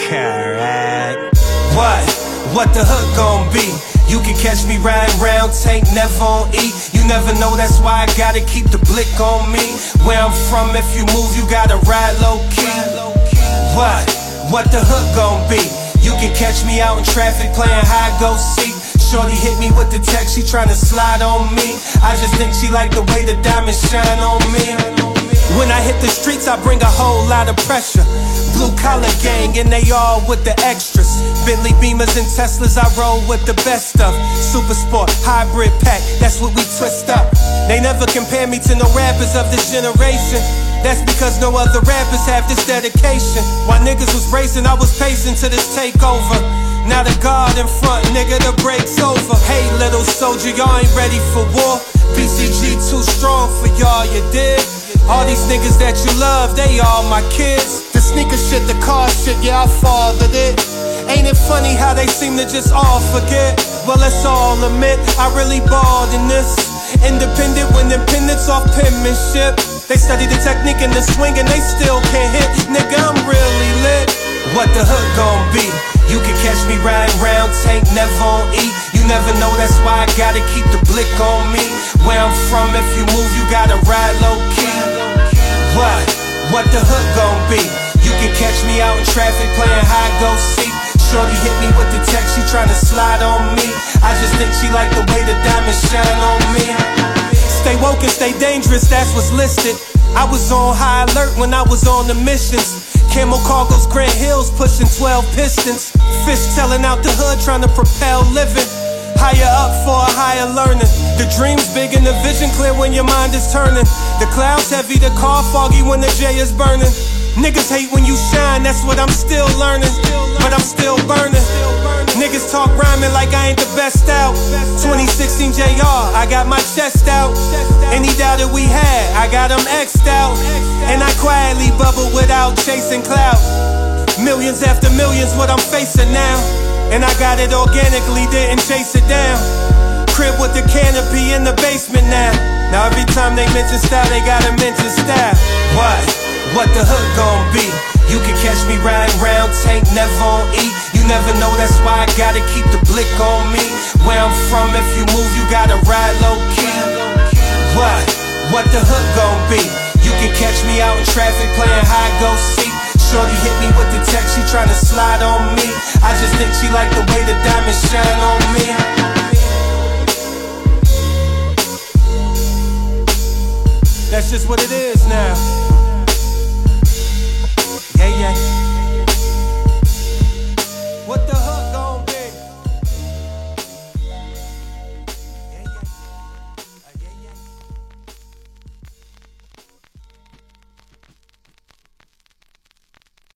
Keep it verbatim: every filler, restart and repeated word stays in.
Correct. What? What the hook gon' be? You can catch me riding round, tank never on E. You never know, that's why I gotta keep the blick on me. Where I'm from, if you move, you gotta ride low key. What? What the hook gon' be? You can catch me out in traffic playing hide go seek. Shorty hit me with the text, she tryna slide on me. I just think she like the way the diamonds shine on me. When I hit the streets, I bring a whole lot of pressure. Blue collar gang and they all with the extras. Bentley Beamers and Teslas, I roll with the best of. Super Sport, hybrid pack, that's what we twist up. They never compare me to no rappers of this generation. That's because no other rappers have this dedication. While niggas was racing, I was pacing to this takeover. Now the guard in front, nigga, the break's over. Hey little soldier, y'all ain't ready for war. B C G too strong for y'all, you dig? All these niggas that you love, they all my kids. The sneaker shit, the car shit, yeah, I fathered it. Ain't it funny how they seem to just all forget? Well, let's all admit, I really balled in this. Independent when independence off penmanship. They study the technique and the swing and they still can't hit. Nigga, I'm really lit. What the hook gon' be? You can catch me riding round, tank never on E. You never know, that's why I gotta keep the blick on me. Where I'm from, if you move, you gotta ride low key. What? What the hook gon' be? You can catch me out in traffic playing hide go seek. Shorty hit me with the text, she tryna slide on me. I just think she like the way the diamonds shine on me. Stay woke and stay dangerous, that's what's listed. I was on high alert when I was on the missions. Camel cargoes, Grant Hills, pushing twelve pistons. Fish telling out the hood, trying to propel living. Higher up for a higher learning. The dream's big and the vision clear when your mind is turning. The clouds heavy, the car foggy when the J is burning. Niggas hate when you shine, that's what I'm still learning. But I'm still burning. Niggas talk rhyming like I ain't the best out. twenty sixteen J R, I got my chest out. Any doubt that we had, I got them X'd out. And I quietly bubble without chasing clout. Millions after millions, what I'm facing now. And I got it organically, didn't chase it down. Crib with the canopy in the basement now. Now every time they mention style, they gotta mention style. What? What the hook gon' be? You can catch me riding round, tank never on E. You never know, that's why I gotta keep the blick on me. Where I'm from, if you move, you gotta ride low key. What? What the hook gon' be? You can catch me out in traffic playing hide go seek. Shorty hit me with the text, she tryna slide on me. I just think she like the way the diamonds shine on me. That's just what it is now. Yeah, yeah.